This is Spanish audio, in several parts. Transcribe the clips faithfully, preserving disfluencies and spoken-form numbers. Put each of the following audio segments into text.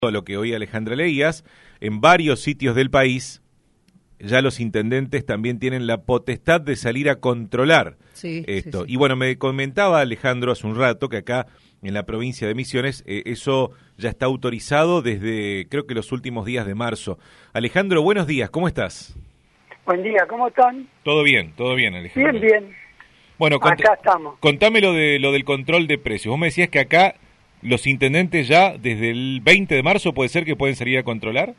Lo que hoy Alejandra leías, en varios sitios del país ya los intendentes también tienen la potestad de salir a controlar sí, esto. Sí, sí. Y bueno, me comentaba Alejandro hace un rato que acá en la provincia de Misiones eh, eso ya está autorizado desde creo que los últimos días de marzo. Alejandro, buenos días, ¿cómo estás? Buen día, ¿cómo están? Todo bien, todo bien, Alejandro. Bien, bien. Bueno, cont- Acá estamos. contame lo de lo del control de precios. Vos me decías que acá los intendentes ya desde el veinte de marzo puede ser que pueden salir a controlar.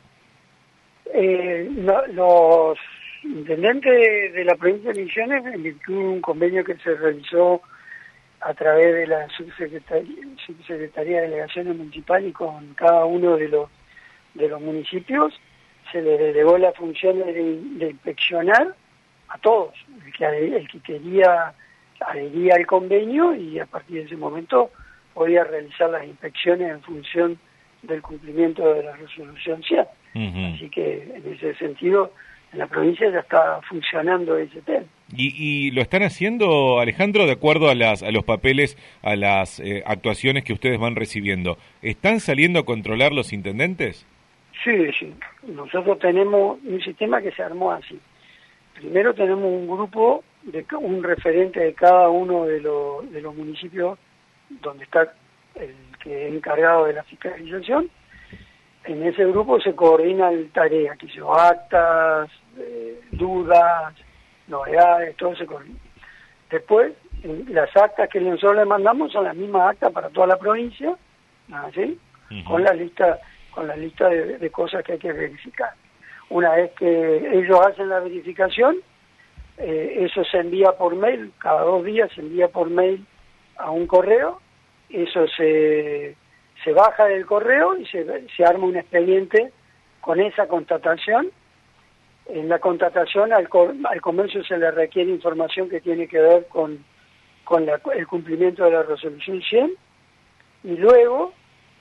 Eh, no, los intendentes de la provincia de Misiones, en virtud de un convenio que se realizó a través de la subsecretaría, subsecretaría de Delegaciones Municipales y con cada uno de los de los municipios, se les delegó la función de, de inspeccionar a todos, el que, el que quería adhería al convenio y a partir de ese momento podía realizar las inspecciones en función del cumplimiento de la resolución cien. Uh-huh. Así que en ese sentido en la provincia ya está funcionando ese tema. ¿Y, y lo están haciendo, Alejandro, de acuerdo a las a los papeles, a las eh, actuaciones que ustedes van recibiendo? ¿Están saliendo a controlar los intendentes? Sí, sí. Nosotros tenemos un sistema que se armó así. Primero tenemos un grupo, de un referente de cada uno de los, de los municipios donde está el que es encargado de la fiscalización. En ese grupo se coordinan tareas, que son actas, eh, dudas, novedades, todo se coordina. Después, las actas que nosotros le mandamos son las mismas actas para toda la provincia, ¿sí? Uh-huh. Con la lista, con la lista de, de cosas que hay que verificar. Una vez que ellos hacen la verificación, eh, eso se envía por mail, cada dos días se envía por mail a un correo, eso se, se baja del correo y se, se arma un expediente con esa constatación. En la constatación al, al comercio se le requiere información que tiene que ver con, con la, el cumplimiento de la resolución cien y luego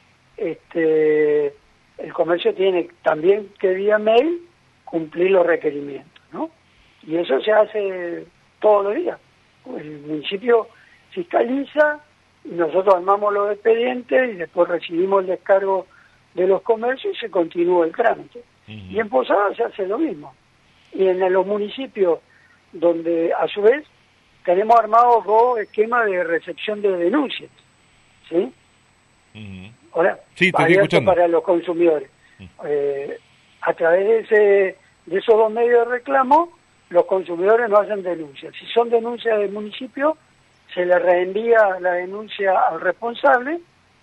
este, el comercio tiene también que vía mail cumplir los requerimientos, ¿no? Y eso se hace todos los días. El municipio fiscaliza y nosotros armamos los expedientes y después recibimos el descargo de los comercios y se continúa el trámite. Uh-huh. Y en Posada se hace lo mismo. Y en los municipios donde a su vez tenemos armados dos esquemas de recepción de denuncias, ¿sí? Uh-huh. Ahora, sí, estoy escuchando. Para los consumidores. Uh-huh. Eh, a través de, ese, de esos dos medios de reclamo, los consumidores no hacen denuncias. Si son denuncias del municipio, se le reenvía la denuncia al responsable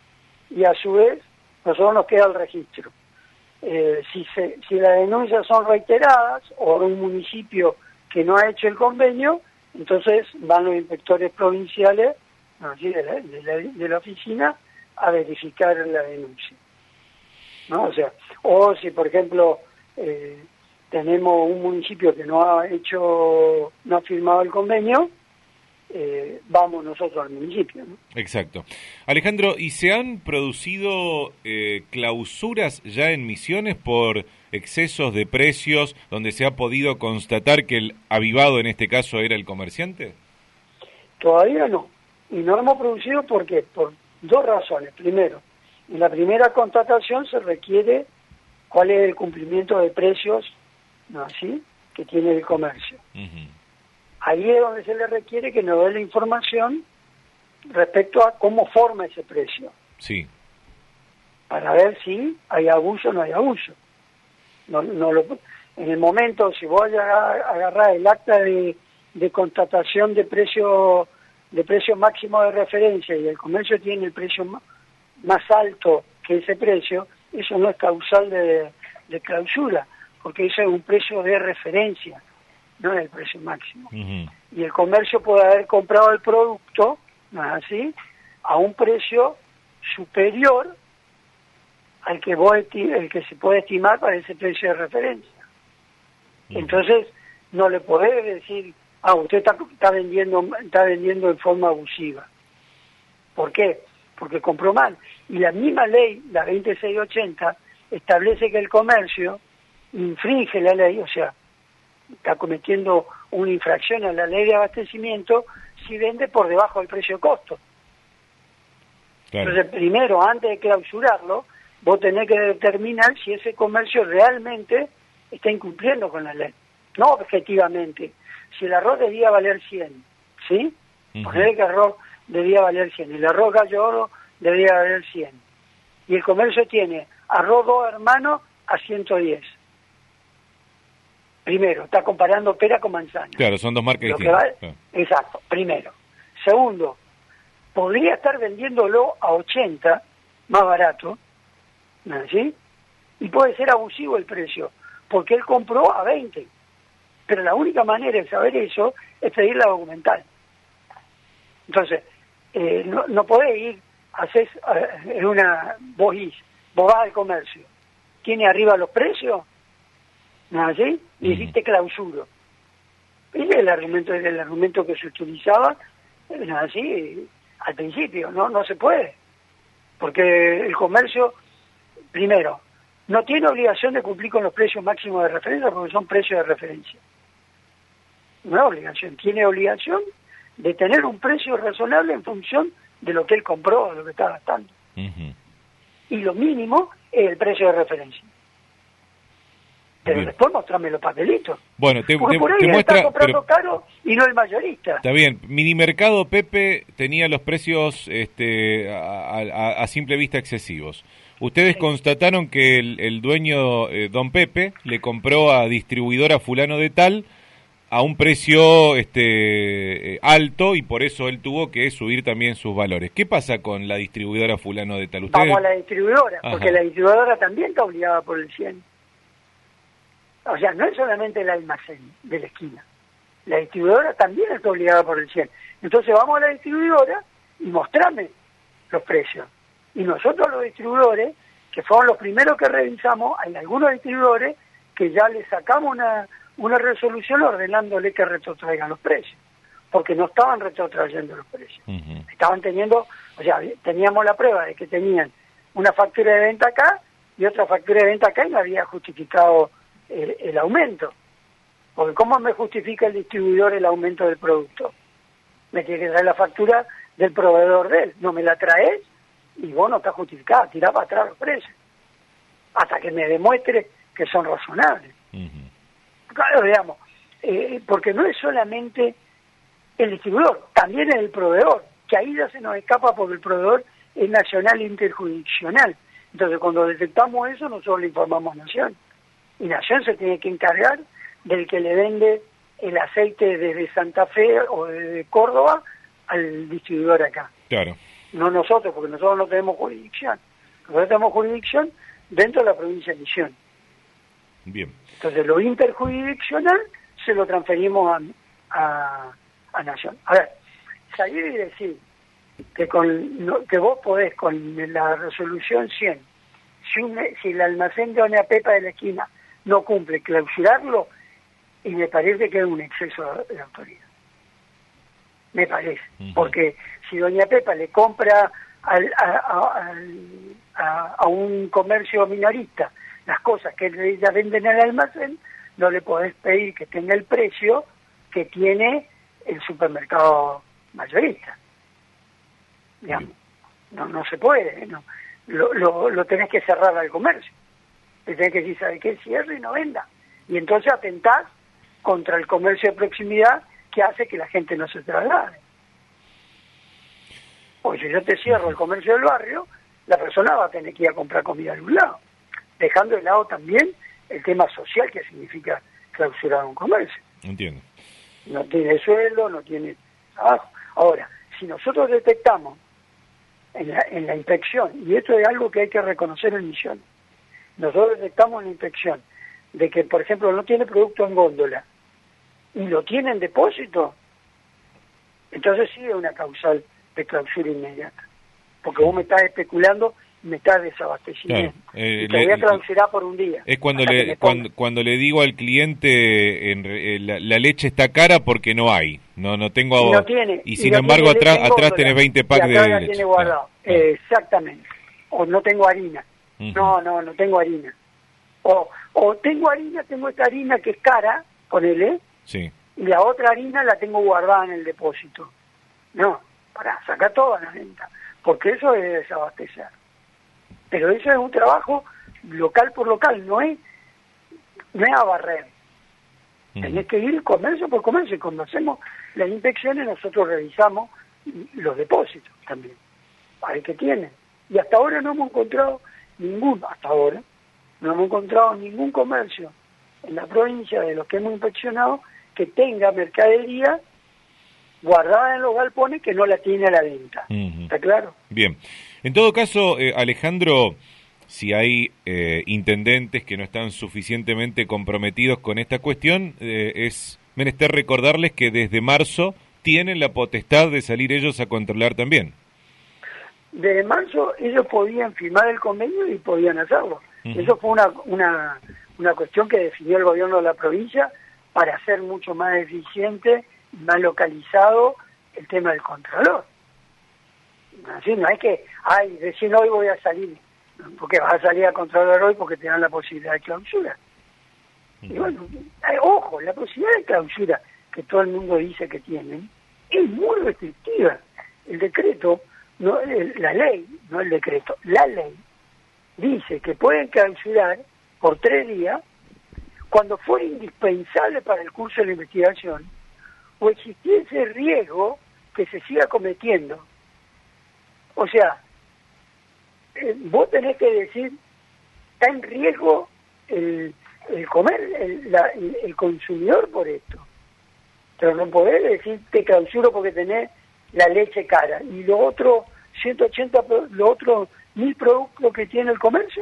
y a su vez nosotros nos queda el registro. Eh, si, se, si las denuncias son reiteradas o de un municipio que no ha hecho el convenio, entonces van los inspectores provinciales, ¿no? ¿Sí? de, la, de, la, de la oficina a verificar la denuncia, ¿no? O sea, o si por ejemplo eh, tenemos un municipio que no ha hecho, no ha firmado el convenio, Eh, vamos nosotros al municipio, ¿no? Exacto. Alejandro, ¿y se han producido eh, clausuras ya en Misiones por excesos de precios donde se ha podido constatar que el avivado en este caso era el comerciante? Todavía no. Y no hemos producido ¿por qué? Por dos razones. Primero, en la primera constatación se requiere cuál es el cumplimiento de precios, ¿no así?, que tiene el comercio. Uh-huh. Ahí es donde se le requiere que nos dé la información respecto a cómo forma ese precio. Sí. Para ver si hay abuso o no hay abuso. No, no lo, en el momento, si voy a agarrar el acta de, de constatación de precio de precio máximo de referencia y el comercio tiene el precio más, más alto que ese precio, eso no es causal de, de clausura, porque eso es un precio de referencia, no es el precio máximo. Uh-huh. Y el comercio puede haber comprado el producto, ¿no es así?, a un precio superior al que, vos esti- el que se puede estimar para ese precio de referencia. Uh-huh. Entonces, no le podés decir, ah, usted está, está vendiendo está vendiendo en forma abusiva. ¿Por qué? Porque compró mal. Y la misma ley, la veintiséis ochenta, establece que el comercio infringe la ley, o sea, está cometiendo una infracción a la ley de abastecimiento si vende por debajo del precio de costo. Claro. Entonces, primero, antes de clausurarlo, vos tenés que determinar si ese comercio realmente está incumpliendo con la ley, no objetivamente. Si el arroz debía valer cien, ¿sí? Uh-huh. Poner que el arroz debía valer cien, el arroz gallo oro debía valer cien, y el comercio tiene arroz dos hermanos a ciento diez. Primero, está comparando pera con manzana. Claro, son dos marcas distintas. Vale, claro. Exacto, primero. Segundo, podría estar vendiéndolo a ochenta, más barato, ¿sí? Y puede ser abusivo el precio, porque él compró a veinte. Pero la única manera de saber eso es pedir la documental. Entonces, eh, no, no podés ir, haces uh, en una, vos is, vos vas al comercio, tiene arriba los precios, ¿no es así? Y hiciste clausuro. Y el argumento era el argumento que se utilizaba, ¿no es así? Al principio, no, no se puede. Porque el comercio, primero, no tiene obligación de cumplir con los precios máximos de referencia porque son precios de referencia. No es obligación, tiene obligación de tener un precio razonable en función de lo que él compró, de lo que está gastando. Uh-huh. Y lo mínimo es el precio de referencia. Pero bien, después mostrame los papelitos. Bueno, te, porque te, por ahí te él muestra, está comprando pero, caro y no el mayorista. Está bien, Minimercado Pepe tenía los precios este, a, a, a simple vista excesivos. Ustedes sí constataron que el, el dueño, eh, don Pepe, le compró a distribuidora fulano de tal a un precio este eh, alto y por eso él tuvo que subir también sus valores. ¿Qué pasa con la distribuidora fulano de tal? ¿Ustedes? Vamos a la distribuidora, Ajá, porque la distribuidora también está obligada por el cien. O sea, no es solamente el almacén de la esquina. La distribuidora también está obligada por el cien. Entonces vamos a la distribuidora y mostrame los precios. Y nosotros los distribuidores, que fueron los primeros que revisamos, hay algunos distribuidores que ya les sacamos una, una resolución ordenándole que retrotraigan los precios, porque no estaban retrotrayendo los precios. Uh-huh. Estaban teniendo, o sea, teníamos la prueba de que tenían una factura de venta acá y otra factura de venta acá y no había justificado el, el aumento. Porque ¿cómo me justifica el distribuidor el aumento del producto? Me tiene que traer la factura del proveedor de él. No me la traes y vos no está justificada, tirá para atrás los precios. Hasta que me demuestre que son razonables. Uh-huh. Claro, digamos, eh, porque no es solamente el distribuidor, también es el proveedor, que ahí ya se nos escapa porque el proveedor es nacional e interjurisdiccional. Entonces cuando detectamos eso nosotros le informamos a Nación. Y Nación se tiene que encargar del que le vende el aceite desde Santa Fe o desde Córdoba al distribuidor acá. Claro. No nosotros, porque nosotros no tenemos jurisdicción. Nosotros tenemos jurisdicción dentro de la provincia de Misiones. Bien. Entonces lo interjurisdiccional se lo transferimos a, a, a Nación. A ver, salir y decir que con no, que vos podés con la resolución cien, si, un, si el almacén de Doña Pepa de la esquina no cumple, clausurarlo, y me parece que es un exceso de, de autoridad. Me parece. Uh-huh. Porque si Doña Pepa le compra al, a, a, a, a un comercio minorista las cosas que ella vende en el almacén, no le podés pedir que tenga el precio que tiene el supermercado mayorista. Digamos, no, no se puede, ¿no? Lo, lo, lo tenés que cerrar al comercio. Le tenés que decir, ¿sabe qué? Cierre y no venda. Y entonces atentás contra el comercio de proximidad que hace que la gente no se traslade. Oye, si yo te cierro el comercio del barrio, la persona va a tener que ir a comprar comida de un lado, dejando de lado también el tema social que significa clausurar un comercio. Entiendo. No tiene sueldo, no tiene trabajo. Ahora, si nosotros detectamos en la, en la inspección, y esto es algo que hay que reconocer en Misiones, nosotros detectamos en la inspección de que, por ejemplo, no tiene producto en góndola y lo tiene en depósito, entonces sí es una causal de clausura inmediata, porque vos me estás especulando y me estás desabasteciendo. Claro, eh, y te le, voy a clausurar por un día. Es cuando le cuando, cuando le digo al cliente en, en, la, la leche está cara porque no hay, no no tengo y, no tiene, y sin y no embargo atrás atrás tenés veinte packs de leche. Tiene guardado. Claro. Eh, exactamente. O no tengo harina. Uh-huh. No, no, no tengo harina. O, o tengo harina, tengo esta harina que es cara, ponele, sí, y la otra harina la tengo guardada en el depósito. No, para sacar toda la venta, porque eso es desabastecer. Pero eso es un trabajo local por local, no es, no es a barrer. Uh-huh. Tenés que ir comercio por comercio, y cuando hacemos las inspecciones nosotros revisamos los depósitos también, a ver qué tienen. Y hasta ahora no hemos encontrado ningún, hasta ahora, no hemos encontrado ningún comercio en la provincia de los que hemos inspeccionado que tenga mercadería guardada en los galpones que no la tiene a la venta. Uh-huh. ¿Está claro? Bien. En todo caso, eh, Alejandro, si hay eh, intendentes que no están suficientemente comprometidos con esta cuestión, eh, es menester recordarles que desde marzo tienen la potestad de salir ellos a controlar también. Desde marzo ellos podían firmar el convenio y podían hacerlo. Uh-huh. Eso fue una, una, una cuestión que definió el gobierno de la provincia para hacer mucho más eficiente y más localizado el tema del contralor. Así no es que, ay, recién hoy voy a salir, porque vas a salir a contralor hoy porque te dan la posibilidad de clausura. Uh-huh. Y bueno, eh, ojo, la posibilidad de clausura que todo el mundo dice que tienen es muy restrictiva. El decreto, no, el, la ley, no el decreto, la ley dice que pueden clausurar por tres días cuando fuera indispensable para el curso de la investigación o existiese riesgo que se siga cometiendo. O sea, eh, vos tenés que decir, está en riesgo el, el comer, el, la, el, el consumidor por esto. Pero no podés decir, te clausuro porque tenés la leche cara y lo otro, ciento ochenta, lo otro, mil productos que tiene el comercio.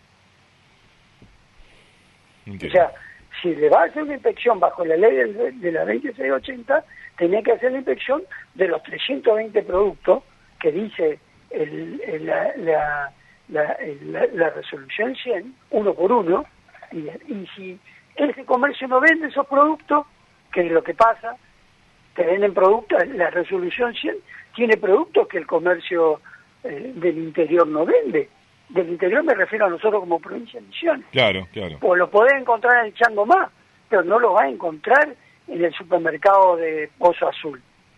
Entiendo. O sea, si le va a hacer una inspección bajo la ley de, de la veintiséis ochenta, tenía que hacer la inspección de los trescientos veinte productos que dice el, el, la, la, la, el, la, la resolución cien, uno por uno, y, y si ese comercio no vende esos productos, que es lo que pasa, te venden productos, la resolución cien tiene productos que el comercio eh, del interior no vende. Del interior me refiero a nosotros como provincia de Misiones. Claro, claro. O lo podés encontrar en el Chango Más, pero no lo vas a encontrar en el supermercado de Pozo Azul.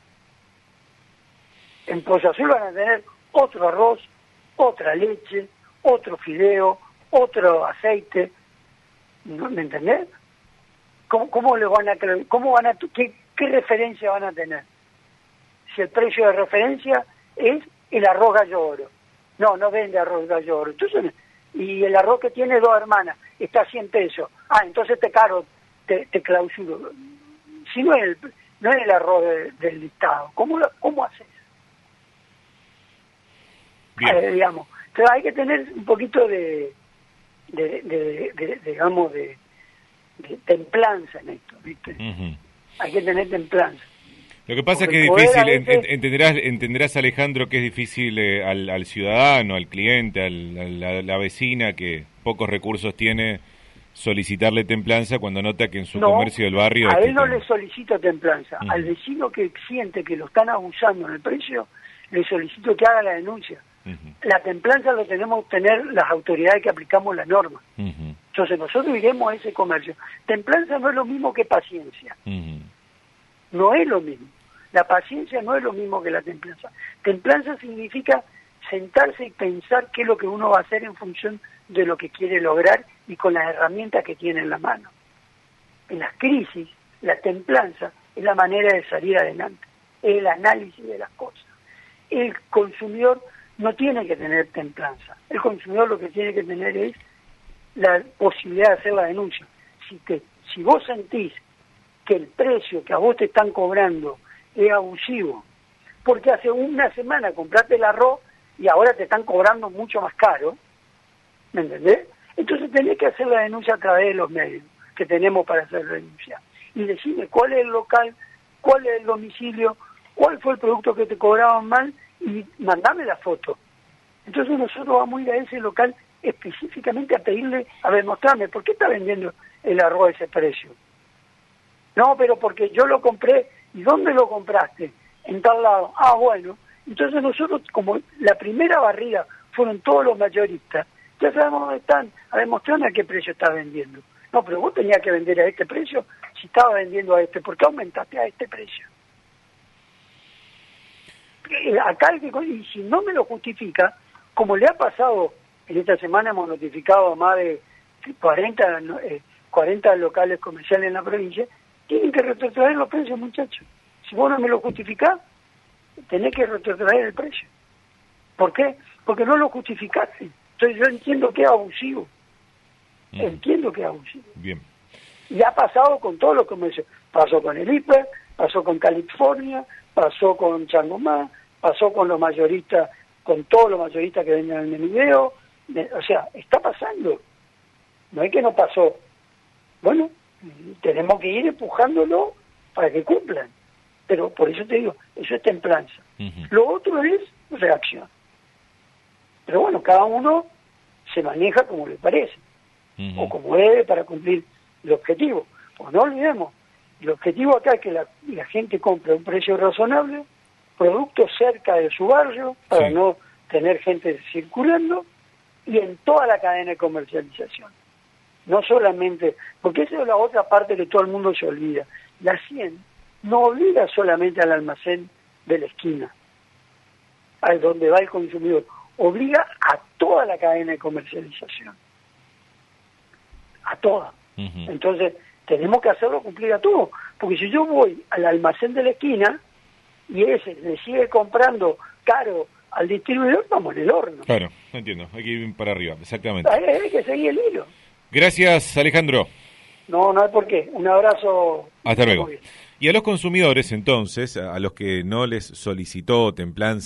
En Pozo Azul van a tener otro arroz, otra leche, otro fideo, otro aceite. ¿No? ¿Me entendés? ¿Cómo, cómo le van a cómo van a qué, qué referencia van a tener? Si el precio de referencia es el arroz gallo oro. No, no vende arroz gallo oro. Entonces, y el arroz que tiene dos hermanas está a cien pesos. Ah, entonces te caro, te, te clausuro. Si no es el, no es el arroz de, del listado, ¿cómo, lo, cómo haces? Eh, digamos, entonces hay que tener un poquito de, de, de, de, de digamos, de, de templanza en esto, ¿viste? Uh-huh. Hay que tener templanza. Lo que pasa Porque es que es difícil, veces... entenderás, entenderás Alejandro, que es difícil eh, al, al ciudadano, al cliente, al, a la, la vecina que pocos recursos tiene, solicitarle templanza cuando nota que en su no, comercio del barrio... A él no le solicito templanza, uh-huh. Al vecino que siente que lo están abusando en el precio, le solicito que haga la denuncia. Uh-huh. La templanza lo tenemos que tener las autoridades que aplicamos la norma. Uh-huh. Entonces nosotros iremos a ese comercio. Templanza no es lo mismo que paciencia. Uh-huh. No es lo mismo. La paciencia no es lo mismo que la templanza. Templanza significa sentarse y pensar qué es lo que uno va a hacer en función de lo que quiere lograr y con las herramientas que tiene en la mano. En las crisis, la templanza es la manera de salir adelante, es el análisis de las cosas. El consumidor no tiene que tener templanza. El consumidor lo que tiene que tener es la posibilidad de hacer la denuncia. Si, te, si vos sentís que el precio que a vos te están cobrando es abusivo, porque hace una semana compraste el arroz y ahora te están cobrando mucho más caro, ¿me entendés? Entonces tenés que hacer la denuncia a través de los medios que tenemos para hacer la denuncia. Y decime cuál es el local, cuál es el domicilio, cuál fue el producto que te cobraban mal y mandame la foto. Entonces nosotros vamos a ir a ese local específicamente a pedirle, a ver, mostrame, ¿por qué está vendiendo el arroz a ese precio? No, pero porque yo lo compré. ¿Y dónde lo compraste? En tal lado. Ah, bueno. Entonces nosotros, como la primera barrida fueron todos los mayoristas, ya sabemos dónde están. A ver, mostrame a qué precio estás vendiendo. No, pero vos tenías que vender a este precio si estaba vendiendo a este. ¿Por qué aumentaste a este precio? Acá, y si no me lo justifica, como le ha pasado En esta semana hemos notificado a más de cuarenta, eh, cuarenta locales comerciales en la provincia. Tienen que retrotraer los precios, muchachos. Si vos no me lo justificás, tenés que retrotraer el precio. ¿Por qué? Porque no lo justificaste. Entonces yo entiendo que es abusivo. Mm. Entiendo que es abusivo. Bien. Y ha pasado con todos los comercios. Pasó con el Hiper, pasó con California, pasó con Changomá, pasó con los mayoristas, con todos los mayoristas que venden en el video. O sea, está pasando. No es que no pasó. Bueno, tenemos que ir empujándolo para que cumplan. Pero por eso te digo, eso es templanza. Uh-huh. Lo otro es reacción. Pero bueno, cada uno se maneja como le parece, uh-huh. o como debe para cumplir el objetivo. Pues no olvidemos, el objetivo acá es que la, la gente compre a un precio razonable, productos cerca de su barrio, para sí. no tener gente circulando, y en toda la cadena de comercialización. No solamente, porque esa es la otra parte que todo el mundo se olvida. La cien no obliga solamente al almacén de la esquina, al donde va el consumidor, obliga a toda la cadena de comercialización, a toda. Uh-huh. Entonces, tenemos que hacerlo cumplir a todos, porque si yo voy al almacén de la esquina y ese le sigue comprando caro al distribuidor, vamos en el horno. Claro, entiendo, hay que ir para arriba, exactamente. Hay, hay que seguir el hilo. Gracias, Alejandro. No, no hay por qué. Un abrazo. Hasta luego. Y a los consumidores, entonces, a los que no les solicitó templanza